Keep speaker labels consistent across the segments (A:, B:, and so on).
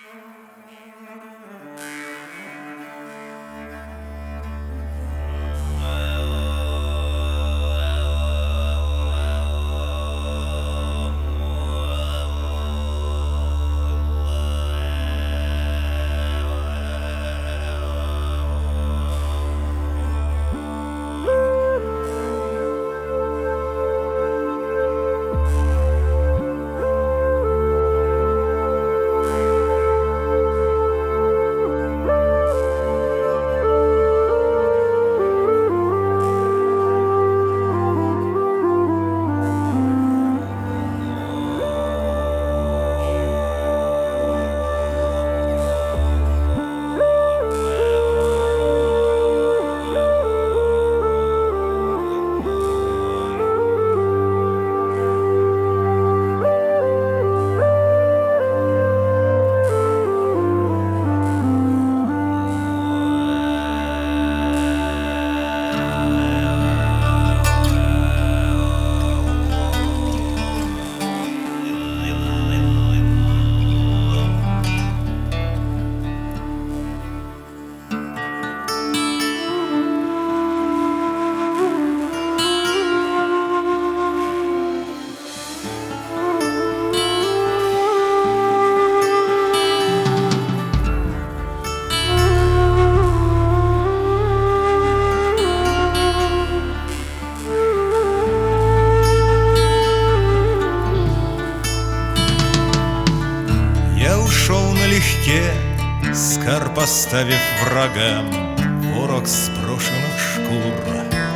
A: Скар поставив врагам ворог сброшенных шкур.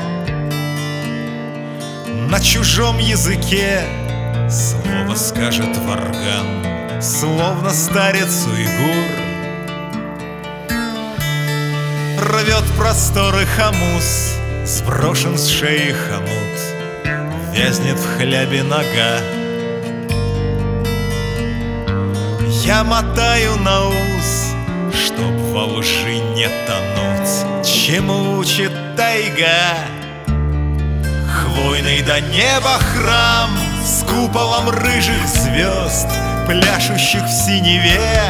A: На чужом языке слово скажет варган, словно старец уйгур. Рвет просторы хамус, сброшен с шеи хомут, вязнет в хлябе нога. Я мотаю на ус, чтоб во лжи не тонуть, чему учит тайга. Хвойный до неба храм с куполом рыжих звезд, пляшущих в синеве.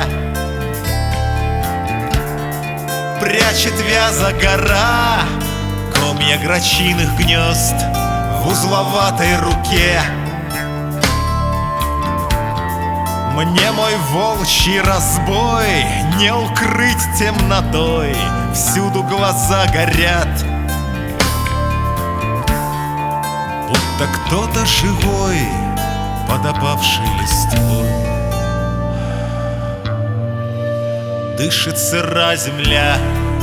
A: Прячет вяза гора комья грачиных гнезд в узловатой руке. Мне мой волчий разбой не укрыть темнотой, всюду глаза горят, будто кто-то живой под опавшей листвой. Дышит сыра земля,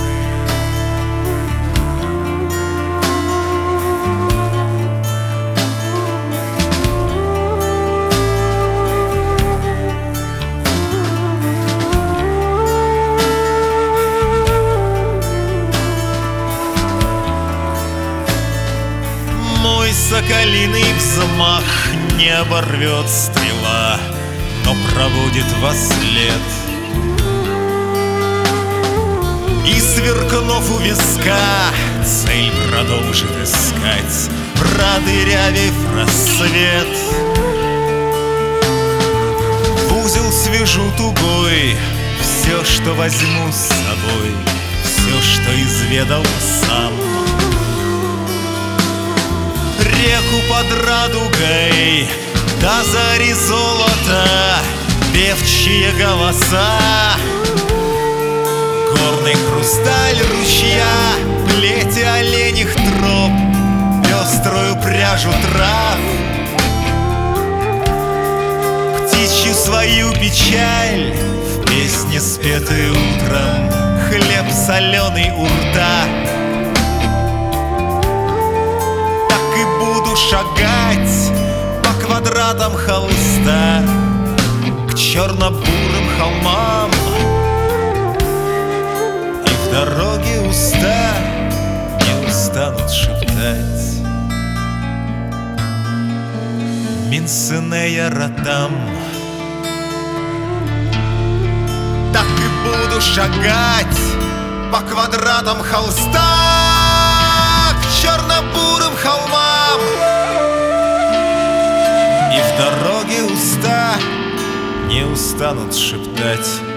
A: соколиный взмах не оборвет стрела, но проводит во след. И, сверкнув у виска, цель продолжит искать, продырявив рассвет. В узел свяжу тугой все, что возьму с собой, все, что изведал сам. Реку под радугой до зари золота певчие голоса, горный хрусталь ручья, плети оленьих троп, пеструю пряжу трав. Птичью свою печаль в песне, спетой утром, хлеб соленый у рта. Шагать по квадратам холста к черно-бурым холмам, и в дороге уста не устанут шептать Минсинея Ратам. Так и буду шагать по квадратам холста к черно-бурым холмам, и в дороге уста не устанут шептать